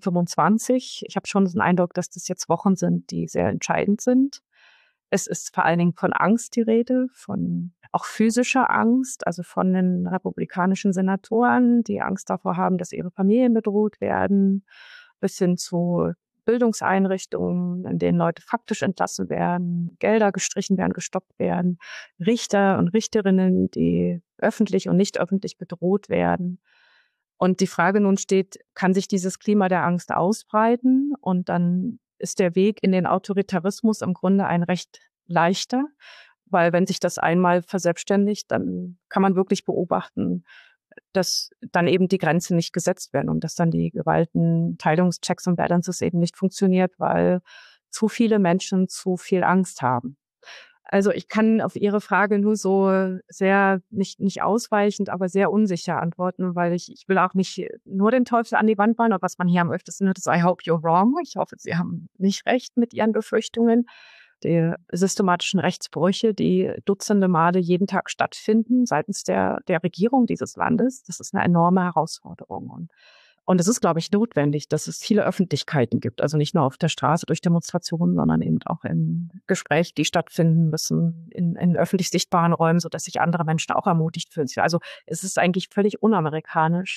2025. Ich habe schon den Eindruck, dass das jetzt Wochen sind, die sehr entscheidend sind. Es ist vor allen Dingen von Angst die Rede, von auch physischer Angst, also von den republikanischen Senatoren, die Angst davor haben, dass ihre Familien bedroht werden, bis hin zu Bildungseinrichtungen, in denen Leute faktisch entlassen werden, Gelder gestrichen werden, gestoppt werden, Richter und Richterinnen, die öffentlich und nicht öffentlich bedroht werden. Und die Frage nun steht, kann sich dieses Klima der Angst ausbreiten? Und dann ist der Weg in den Autoritarismus im Grunde ein recht leichter, weil wenn sich das einmal verselbstständigt, dann kann man wirklich beobachten, dass dann eben die Grenzen nicht gesetzt werden und dass dann die Gewaltenteilungschecks und Balances eben nicht funktioniert, weil zu viele Menschen zu viel Angst haben. Also ich kann auf Ihre Frage nur so sehr, nicht ausweichend, aber sehr unsicher antworten, weil ich will auch nicht nur den Teufel an die Wand malen, und was man hier am öftesten hört, ist I hope you're wrong. Ich hoffe, Sie haben nicht recht mit Ihren Befürchtungen. Die systematischen Rechtsbrüche, die dutzende Male jeden Tag stattfinden seitens der Regierung dieses Landes, das ist eine enorme Herausforderung. Und es ist, glaube ich, notwendig, dass es viele Öffentlichkeiten gibt, also nicht nur auf der Straße durch Demonstrationen, sondern eben auch in Gesprächen, die stattfinden müssen, in öffentlich sichtbaren Räumen, sodass sich andere Menschen auch ermutigt fühlen. Also es ist eigentlich völlig unamerikanisch,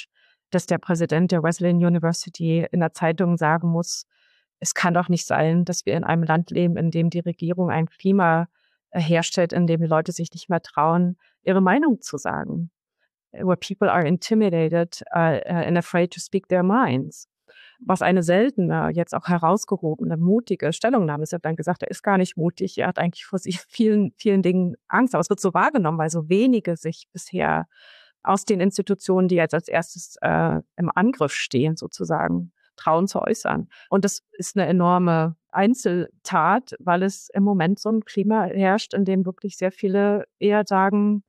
dass der Präsident der Wesleyan University in der Zeitung sagen muss, es kann doch nicht sein, dass wir in einem Land leben, in dem die Regierung ein Klima herstellt, in dem die Leute sich nicht mehr trauen, ihre Meinung zu sagen. Where people are intimidated and afraid to speak their minds. Was eine seltene, jetzt auch herausgehobene, mutige Stellungnahme ist. Er hat dann gesagt, er ist gar nicht mutig. Er hat eigentlich vor sich vielen, vielen Dingen Angst. Aber es wird so wahrgenommen, weil so wenige sich bisher aus den Institutionen, die jetzt als erstes im Angriff stehen, sozusagen, trauen zu äußern. Und das ist eine enorme Einzeltat, weil es im Moment so ein Klima herrscht, in dem wirklich sehr viele eher sagen,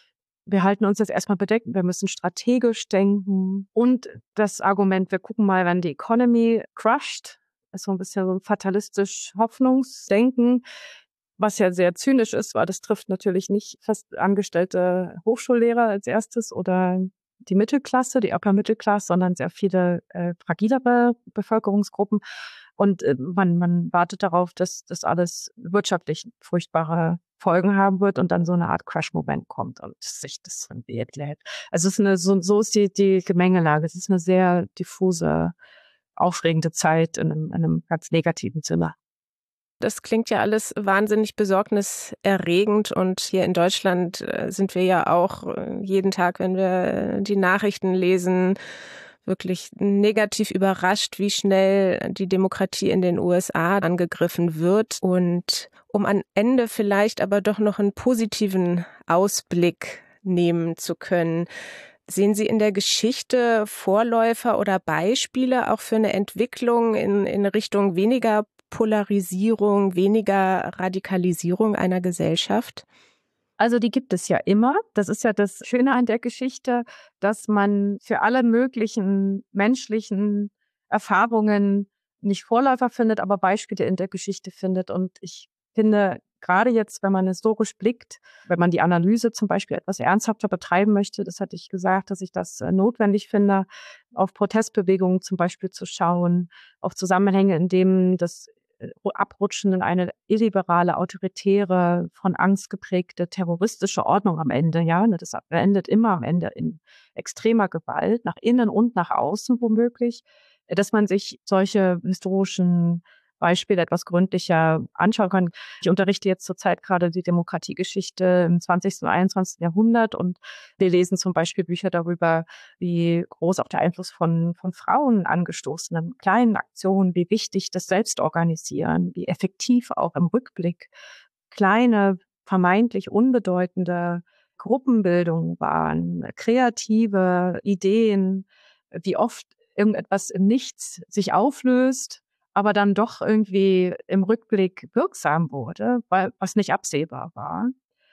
wir halten uns jetzt erstmal bedeckt, wir müssen strategisch denken. Und das Argument, wir gucken mal, wenn die Economy crusht, ist so ein bisschen so ein fatalistisch Hoffnungsdenken, was ja sehr zynisch ist, weil das trifft natürlich nicht fest angestellte Hochschullehrer als erstes oder die Mittelklasse, die Upper Middle Class, sondern sehr viele fragilere Bevölkerungsgruppen. Und man wartet darauf, dass das alles wirtschaftlich furchtbare Folgen haben wird und dann so eine Art Crash-Moment kommt und sich das dann lädt. Also es ist so ist die Gemengelage. Es ist eine sehr diffuse, aufregende Zeit in einem ganz negativen Sinne. Das klingt ja alles wahnsinnig besorgniserregend und hier in Deutschland sind wir ja auch jeden Tag, wenn wir die Nachrichten lesen, wirklich negativ überrascht, wie schnell die Demokratie in den USA angegriffen wird. Und um am Ende vielleicht aber doch noch einen positiven Ausblick nehmen zu können, sehen Sie in der Geschichte Vorläufer oder Beispiele auch für eine Entwicklung in Richtung weniger Polarisierung, weniger Radikalisierung einer Gesellschaft? Also die gibt es ja immer. Das ist ja das Schöne an der Geschichte, dass man für alle möglichen menschlichen Erfahrungen nicht Vorläufer findet, aber Beispiele in der Geschichte findet. Und ich finde, gerade jetzt, wenn man historisch blickt, wenn man die Analyse zum Beispiel etwas ernsthafter betreiben möchte, das hatte ich gesagt, dass ich das notwendig finde, auf Protestbewegungen zum Beispiel zu schauen, auf Zusammenhänge, in denen das Abrutschen in eine illiberale, autoritäre, von Angst geprägte, terroristische Ordnung am Ende, ja. Das endet immer am Ende in extremer Gewalt, nach innen und nach außen womöglich, dass man sich solche historischen Beispiele etwas gründlicher anschauen kann. Ich unterrichte jetzt zurzeit gerade die Demokratiegeschichte im 20. und 21. Jahrhundert und wir lesen zum Beispiel Bücher darüber, wie groß auch der Einfluss von Frauen angestoßenen kleinen Aktionen, wie wichtig das Selbstorganisieren, wie effektiv auch im Rückblick kleine, vermeintlich unbedeutende Gruppenbildungen waren, kreative Ideen, wie oft irgendetwas im Nichts sich auflöst, aber dann doch irgendwie im Rückblick wirksam wurde, weil was nicht absehbar war.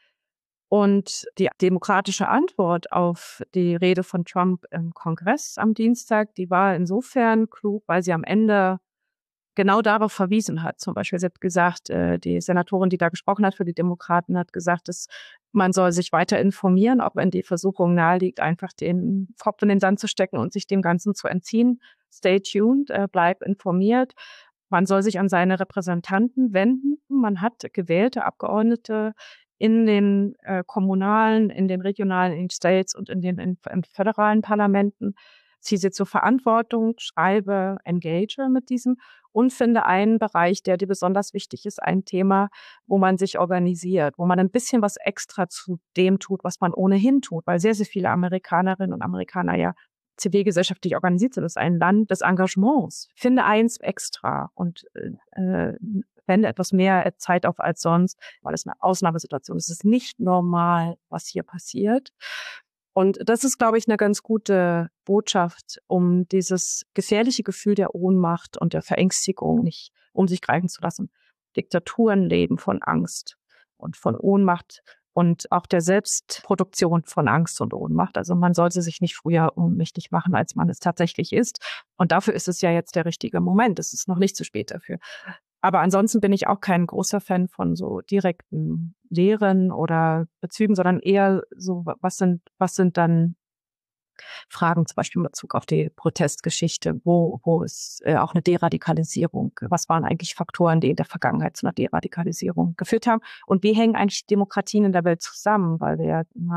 Und die demokratische Antwort auf die Rede von Trump im Kongress am Dienstag, die war insofern klug, weil sie am Ende genau darauf verwiesen hat. Zum Beispiel, sie hat gesagt, die Senatorin, die da gesprochen hat für die Demokraten, hat gesagt, dass man soll sich weiter informieren, auch wenn die Versuchung naheliegt, einfach den Kopf in den Sand zu stecken und sich dem Ganzen zu entziehen. Stay tuned, bleib informiert. Man soll sich an seine Repräsentanten wenden. Man hat gewählte Abgeordnete in den kommunalen, in den regionalen, in den States und in den in föderalen Parlamenten. Ziehe sie zur Verantwortung, schreibe, engage mit diesem und finde einen Bereich, der dir besonders wichtig ist, ein Thema, wo man sich organisiert, wo man ein bisschen was extra zu dem tut, was man ohnehin tut, weil sehr, sehr viele Amerikanerinnen und Amerikaner ja zivilgesellschaftlich organisiert sind. Das ist ein Land des Engagements. Finde eins extra und wende etwas mehr Zeit auf als sonst, weil es eine Ausnahmesituation ist. Es ist nicht normal, was hier passiert. Und das ist, glaube ich, eine ganz gute Botschaft, um dieses gefährliche Gefühl der Ohnmacht und der Verängstigung nicht um sich greifen zu lassen. Diktaturen leben von Angst und von Ohnmacht und auch der Selbstproduktion von Angst und Ohnmacht. Also man sollte sich nicht früher ohnmächtig machen, als man es tatsächlich ist. Und dafür ist es ja jetzt der richtige Moment. Es ist noch nicht zu spät dafür. Aber ansonsten bin ich auch kein großer Fan von so direkten Lehren oder Bezügen, sondern eher so, was sind dann Fragen, zum Beispiel in Bezug auf die Protestgeschichte, wo ist auch eine Deradikalisierung? Was waren eigentlich Faktoren, die in der Vergangenheit zu einer Deradikalisierung geführt haben? Und wie hängen eigentlich Demokratien in der Welt zusammen? Weil wir ja immer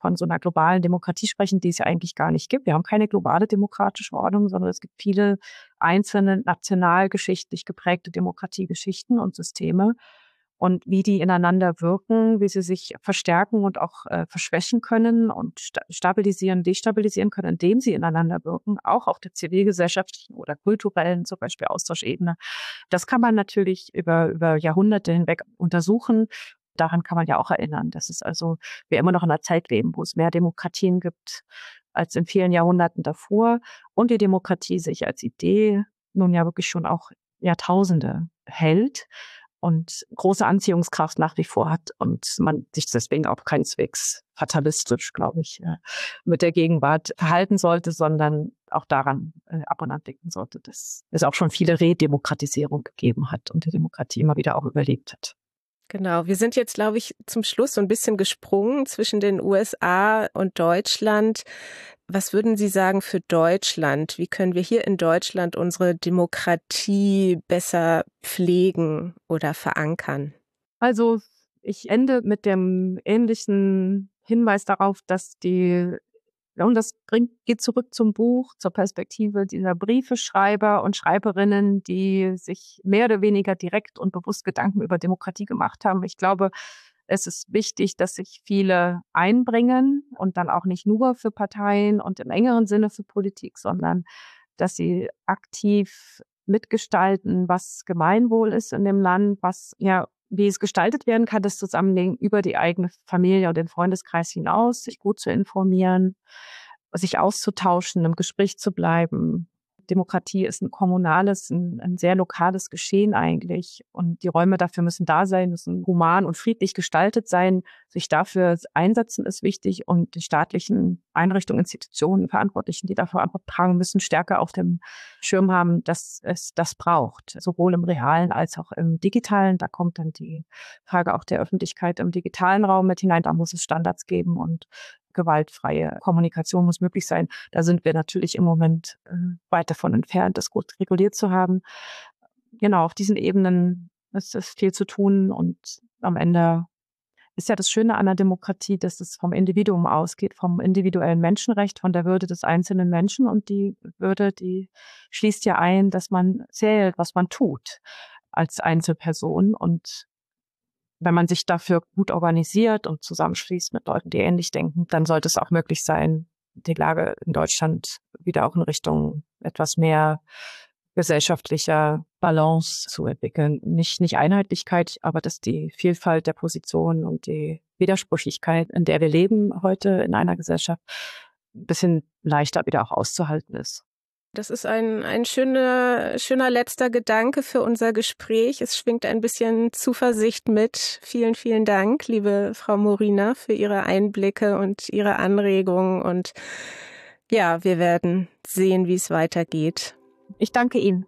von so einer globalen Demokratie sprechen, die es ja eigentlich gar nicht gibt. Wir haben keine globale demokratische Ordnung, sondern es gibt viele einzelne nationalgeschichtlich geprägte Demokratiegeschichten und Systeme. Und wie die ineinander wirken, wie sie sich verstärken und auch verschwächen können und stabilisieren, destabilisieren können, indem sie ineinander wirken, auch auf der zivilgesellschaftlichen oder kulturellen zum Beispiel Austauschebene. Das kann man natürlich über Jahrhunderte hinweg untersuchen. Daran kann man ja auch erinnern, dass es also wir immer noch in einer Zeit leben, wo es mehr Demokratien gibt als in vielen Jahrhunderten davor und die Demokratie sich als Idee nun ja wirklich schon auch Jahrtausende hält und große Anziehungskraft nach wie vor hat und man sich deswegen auch keineswegs fatalistisch, glaube ich, mit der Gegenwart verhalten sollte, sondern auch daran ab und an denken sollte, dass es auch schon viele Redemokratisierung gegeben hat und die Demokratie immer wieder auch überlebt hat. Genau, wir sind jetzt, glaube ich, zum Schluss so ein bisschen gesprungen zwischen den USA und Deutschland. Was würden Sie sagen für Deutschland? Wie können wir hier in Deutschland unsere Demokratie besser pflegen oder verankern? Also ich ende mit dem ähnlichen Hinweis darauf, dass und das geht zurück zum Buch, zur Perspektive dieser Briefeschreiber und Schreiberinnen, die sich mehr oder weniger direkt und bewusst Gedanken über Demokratie gemacht haben. Ich glaube, es ist wichtig, dass sich viele einbringen und dann auch nicht nur für Parteien und im engeren Sinne für Politik, sondern dass sie aktiv mitgestalten, was Gemeinwohl ist in dem Land, wie es gestaltet werden kann, das Zusammenleben über die eigene Familie und den Freundeskreis hinaus, sich gut zu informieren, sich auszutauschen, im Gespräch zu bleiben. Demokratie ist ein kommunales, ein sehr lokales Geschehen eigentlich. Und die Räume dafür müssen da sein, müssen human und friedlich gestaltet sein. Sich dafür einsetzen ist wichtig und die staatlichen Einrichtungen, Institutionen, Verantwortlichen, die dafür Verantwortung tragen, müssen stärker auf dem Schirm haben, dass es das braucht. Sowohl im realen als auch im digitalen. Da kommt dann die Frage auch der Öffentlichkeit im digitalen Raum mit hinein. Da muss es Standards geben und gewaltfreie Kommunikation muss möglich sein. Da sind wir natürlich im Moment weit davon entfernt, das gut reguliert zu haben. Genau, auf diesen Ebenen ist es viel zu tun und am Ende ist ja das Schöne an der Demokratie, dass es vom Individuum ausgeht, vom individuellen Menschenrecht, von der Würde des einzelnen Menschen und die Würde, die schließt ja ein, dass man zählt, was man tut als Einzelperson und wenn man sich dafür gut organisiert und zusammenschließt mit Leuten, die ähnlich denken, dann sollte es auch möglich sein, die Lage in Deutschland wieder auch in Richtung etwas mehr gesellschaftlicher Balance zu entwickeln. Nicht Einheitlichkeit, aber dass die Vielfalt der Positionen und die Widersprüchlichkeit, in der wir leben heute in einer Gesellschaft, ein bisschen leichter wieder auch auszuhalten ist. Das ist ein schöner letzter Gedanke für unser Gespräch. Es schwingt ein bisschen Zuversicht mit. Vielen, vielen Dank, liebe Frau Morina, für Ihre Einblicke und Ihre Anregungen. Und ja, wir werden sehen, wie es weitergeht. Ich danke Ihnen.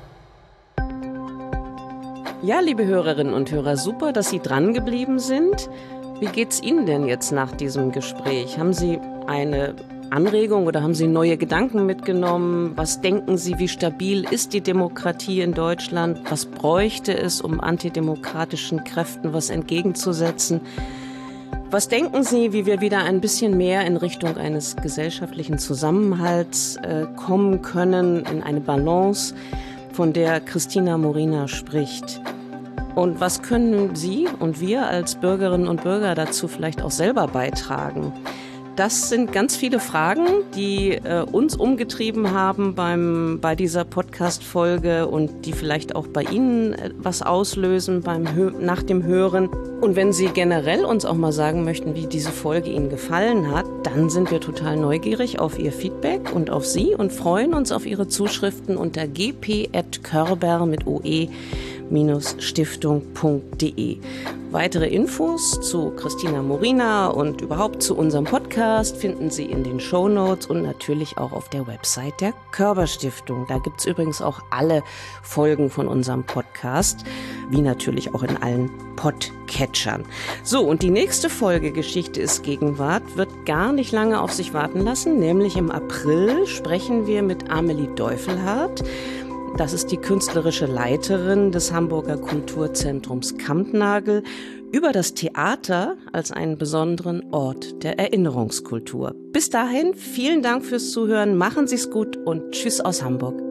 Ja, liebe Hörerinnen und Hörer, super, dass Sie dran geblieben sind. Wie geht's Ihnen denn jetzt nach diesem Gespräch? Haben Sie eine Anregung oder haben Sie neue Gedanken mitgenommen? Was denken Sie, wie stabil ist die Demokratie in Deutschland? Was bräuchte es, um antidemokratischen Kräften was entgegenzusetzen? Was denken Sie, wie wir wieder ein bisschen mehr in Richtung eines gesellschaftlichen Zusammenhalts kommen können, in eine Balance, von der Christina Morina spricht? Und was können Sie und wir als Bürgerinnen und Bürger dazu vielleicht auch selber beitragen? Das sind ganz viele Fragen, die uns umgetrieben haben bei dieser Podcast-Folge und die vielleicht auch bei Ihnen was auslösen nach dem Hören. Und wenn Sie generell uns auch mal sagen möchten, wie diese Folge Ihnen gefallen hat, dann sind wir total neugierig auf Ihr Feedback und auf Sie und freuen uns auf Ihre Zuschriften unter gp@körber mit oe-stiftung.de. Weitere Infos zu Christina Morina und überhaupt zu unserem Podcast finden Sie in den Shownotes und natürlich auch auf der Website der Körber Stiftung. Da gibt's übrigens auch alle Folgen von unserem Podcast, wie natürlich auch in allen Podcatchern. So, und die nächste Folge Geschichte ist Gegenwart wird gar nicht lange auf sich warten lassen, nämlich im April sprechen wir mit Amelie Deufelhardt. Das ist die künstlerische Leiterin des Hamburger Kulturzentrums Kampnagel über das Theater als einen besonderen Ort der Erinnerungskultur. Bis dahin, vielen Dank fürs Zuhören, machen Sie's gut und tschüss aus Hamburg.